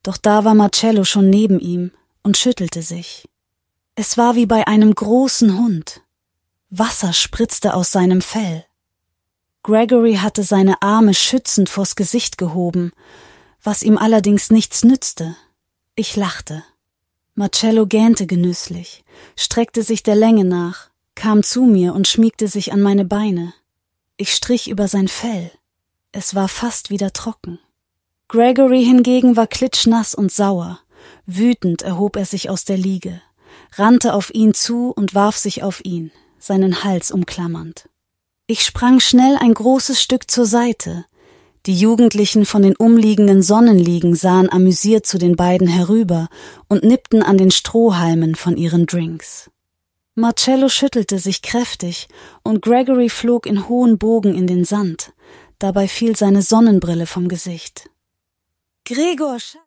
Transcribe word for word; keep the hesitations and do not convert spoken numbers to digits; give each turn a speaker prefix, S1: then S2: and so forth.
S1: Doch da war Marcello schon neben ihm und schüttelte sich. Es war wie bei einem großen Hund. Wasser spritzte aus seinem Fell. Gregory hatte seine Arme schützend vors Gesicht gehoben, was ihm allerdings nichts nützte. Ich lachte. Marcello gähnte genüsslich, streckte sich der Länge nach, kam zu mir und schmiegte sich an meine Beine. Ich strich über sein Fell. Es war fast wieder trocken. Gregory hingegen war klitschnass und sauer. Wütend erhob er sich aus der Liege, rannte auf ihn zu und warf sich auf ihn, seinen Hals umklammernd. Ich sprang schnell ein großes Stück zur Seite. Die Jugendlichen von den umliegenden Sonnenliegen sahen amüsiert zu den beiden herüber und nippten an den Strohhalmen von ihren Drinks. Marcello schüttelte sich kräftig und Gregory flog in hohen Bogen in den Sand. Dabei fiel seine Sonnenbrille vom Gesicht. »Gregor,